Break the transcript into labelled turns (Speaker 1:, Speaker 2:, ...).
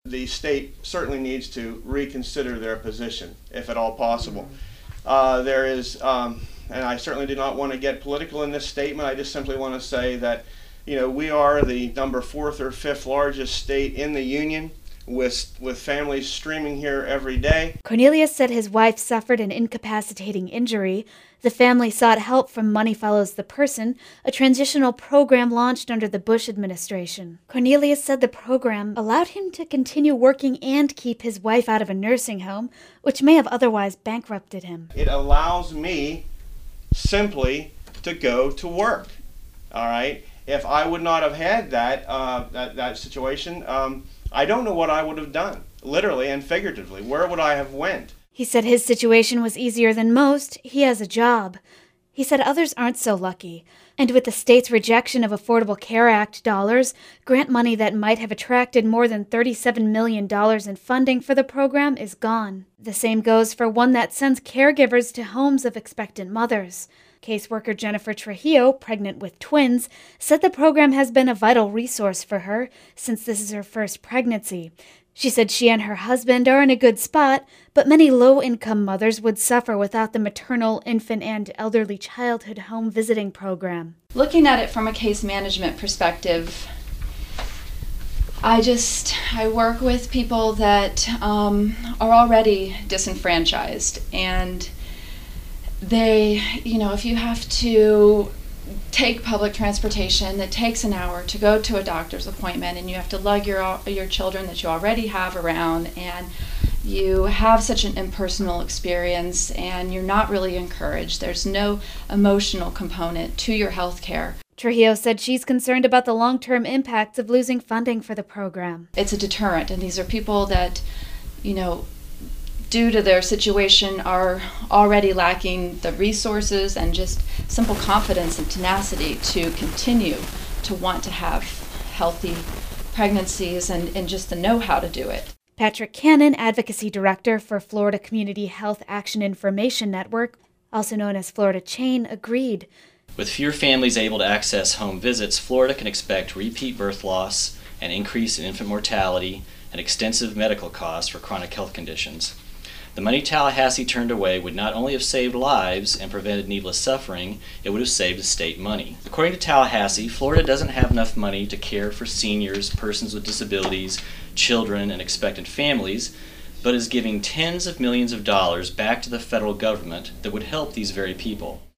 Speaker 1: the state certainly needs to reconsider their position, if at all possible. There is, and I certainly do not want to get political in this statement, I just simply want to say that, you know, we are the number 4th or 5th largest state in the union, with families streaming here every day.
Speaker 2: Cornelius said his wife suffered an incapacitating injury. The family sought help from Money Follows the Person, a transitional program launched under the Bush administration. Cornelius said the program allowed him to continue working and keep his wife out of a nursing home, which may have otherwise bankrupted him.
Speaker 1: It allows me simply to go to work, all right? If I would not have had that situation, I don't know what I would have done, literally and figuratively. Where would I have went?
Speaker 2: He said his situation was easier than most. He has a job. He said others aren't so lucky. And with the state's rejection of Affordable Care Act dollars, grant money that might have attracted more than $37 million in funding for the program is gone. The same goes for one that sends caregivers to homes of expectant mothers. Caseworker Jennifer Trujillo, pregnant with twins, said the program has been a vital resource for her since this is her first pregnancy. She said she and her husband are in a good spot, but many low-income mothers would suffer without the maternal, infant, and elderly childhood home visiting program.
Speaker 3: Looking at it from a case management perspective, I work with people that are already disenfranchised, and they, you know, if you have to take public transportation that takes an hour to go to a doctor's appointment, and you have to lug your children that you already have around, and you have such an impersonal experience and you're not really encouraged, there's no emotional component to your health care.
Speaker 2: Trujillo said she's concerned about the long-term impacts of losing funding for the program.
Speaker 3: It's a deterrent, and these are people that, you know, due to their situation are already lacking the resources and just simple confidence and tenacity to continue to want to have healthy pregnancies and just the know-how to do it.
Speaker 2: Patrick Cannon, Advocacy Director for Florida Community Health Action Information Network, also known as Florida Chain, agreed.
Speaker 4: With fewer families able to access home visits, Florida can expect repeat birth loss, an increase in infant mortality, and extensive medical costs for chronic health conditions. The money Tallahassee turned away would not only have saved lives and prevented needless suffering, it would have saved the state money. According to Tallahassee, Florida doesn't have enough money to care for seniors, persons with disabilities, children, and expectant families, but is giving tens of millions of dollars back to the federal government that would help these very people.